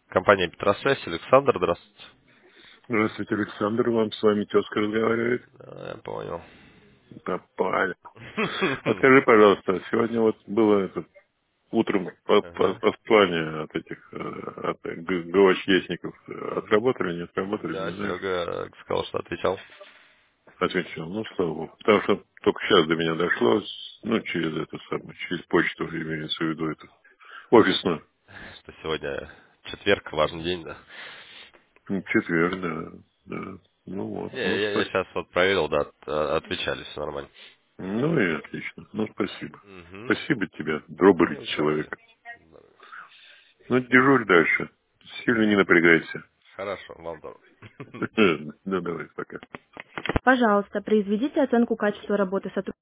Компания Петросвязь, Александр, здравствуйте. Здравствуйте, Александр. Вам с вами тезка разговаривает. Да, я понял. Попали. А скажи, пожалуйста, сегодня вот было это, утром Ага. послание от этих ГВЧ-естников. Мгм. Отработали, не отработали, Да, не знаешь? Серега сказал, что отвечал. Отвечал. Ну, слава богу. Потому что только сейчас до меня дошло, ну, через это самое, через почту, имеется в виду это, офисную. Что сегодня четверг, важный день, да. Четверг, да. Да. Ну вот, Не, ну, я спасибо. сейчас вот проверил, да, отвечали, все нормально. Ну и отлично. Ну, спасибо. Угу. Спасибо тебе, добрый Ну, человек. здоровья. Ну, дежурь дальше. Сильно не напрягайся. Хорошо, вам здорово. Ну, давай, пока. Пожалуйста, произведите оценку качества работы сотрудника.